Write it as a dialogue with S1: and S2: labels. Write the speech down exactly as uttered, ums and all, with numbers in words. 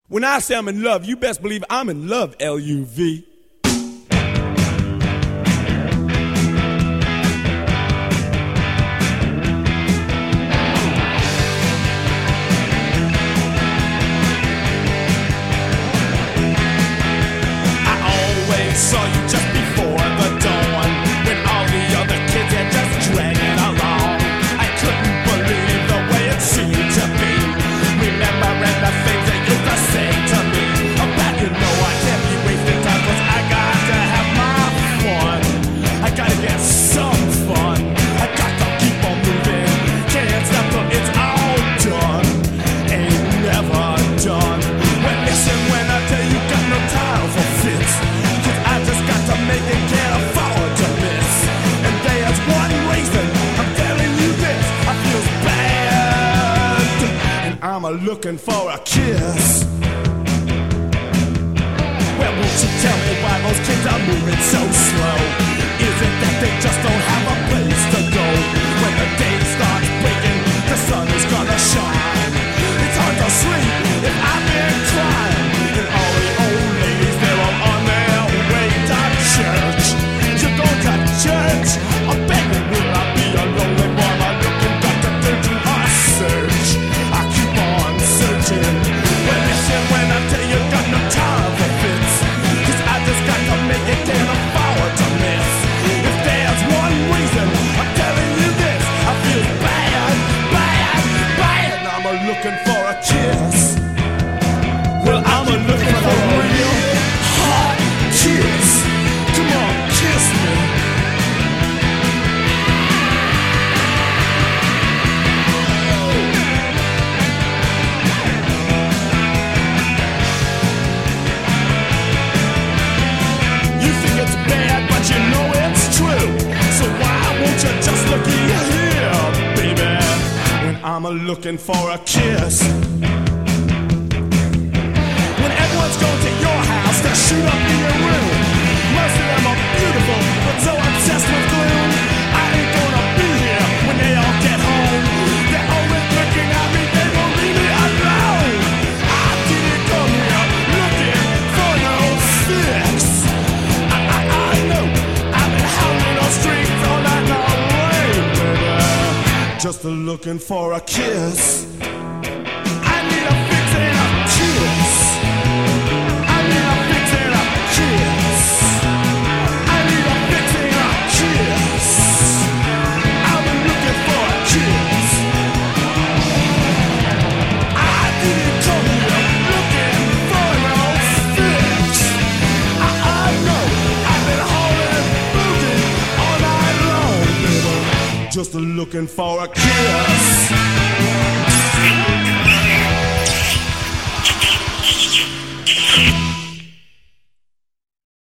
S1: When I say I'm in love, you best believe I'm in love, L U V.
S2: Saw you just before the dawn, when all the other kids had just dragging along. I couldn't believe the way it seemed to be, remembering the things they used to say to me about, you know, I can't be wasting time, cause I got to have my fun. I gotta get some fun. I got to keep on moving. Can't stop till it's all done. Ain't never done. Well, listen when I tell you, got no time for fits. I just got to make it, can't afford to miss. And there's one reason I'm telling you this, I feel bad, and I'm a looking for a kiss. Well, won't you tell me why those kids are moving so slow? Is it that they just don't have a place to go? When the day starts breaking, the sun is gonna shine. It's hard to sleep if I've been crying. And all the old ladies, they're all on their way to church. You go to church, I'm begging, will I be a lonely boy? I'm looking back to do a search. I keep on searching. Well, listen when I tell you, got no time for fits, cause I just got to make it, can't afford to miss. If there's one reason I'm telling you this, I feel bad, bad, bad. I'm a looking for a kiss. Well, I'm a looking for a real hot kiss. Come on, kiss me. You think it's bad, but you know it's true. So why won't you just look here, baby? When I'm a looking for a kiss. When everyone's going to your house to shoot up in your room, most of them are beautiful, but so obsessed with gloom. I ain't gonna be here when they all get home. They're always looking at me, they won't leave me alone. I didn't come here looking for no fix. I, I, I know I've been howling on streets all night long, baby, just looking for a kiss. I need a fix and a kiss. I need a fix and a kiss. I need a fix and a kiss. I've been looking for a kiss. I didn't come here looking for no fix. I, I know I've been hauling booty all night long, baby, just looking for a kiss.